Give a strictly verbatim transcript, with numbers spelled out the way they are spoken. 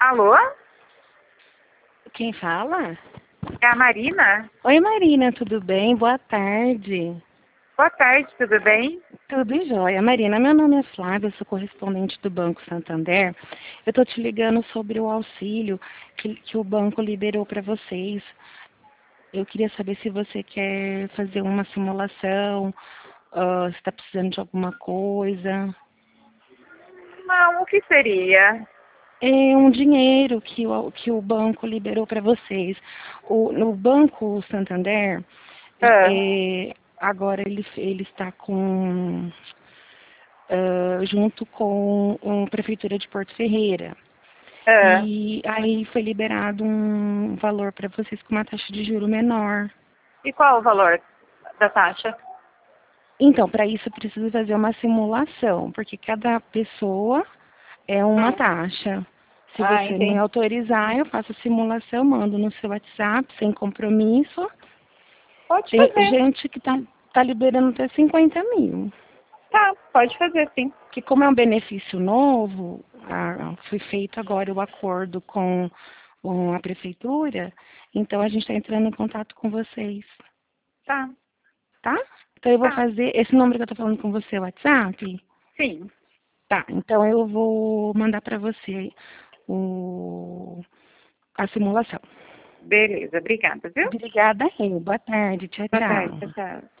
Alô? Quem fala? É a Marina? Oi, Marina, tudo bem? Boa tarde. Boa tarde, tudo bem? Tudo jóia. Marina, meu nome é Flávia, eu sou correspondente do Banco Santander. Eu estou te ligando sobre o auxílio que, que o banco liberou para vocês. Eu queria saber se você quer fazer uma simulação, ah, se está precisando de alguma coisa. Não, o que seria? É um dinheiro que o, que o banco liberou para vocês. O, no Banco Santander, Ah, é, agora ele, ele está com, ah, junto com a Prefeitura de Porto Ferreira. ah. E aí foi liberado um valor para vocês com uma taxa de juro menor. E qual o valor da taxa? Então, para isso eu preciso fazer uma simulação, porque cada pessoa é uma Hum. taxa. Se Ah, você me entendi. autorizar, eu faço a simulação, mando no seu WhatsApp, sem compromisso. Pode Tem fazer. gente que está tá tá liberando até cinquenta mil. Tá, pode fazer sim. Que como é um benefício novo, a, foi feito agora o acordo com, com a prefeitura, então a gente está entrando em contato com vocês, Tá, tá? Então eu vou tá. fazer, esse número que eu estou falando com você, o WhatsApp, Sim. tá, então eu vou mandar para você o, a simulação. Beleza, obrigada, viu? Obrigada, Rê. Boa tarde. Tchau, Boa tarde, tchau. tchau, tchau.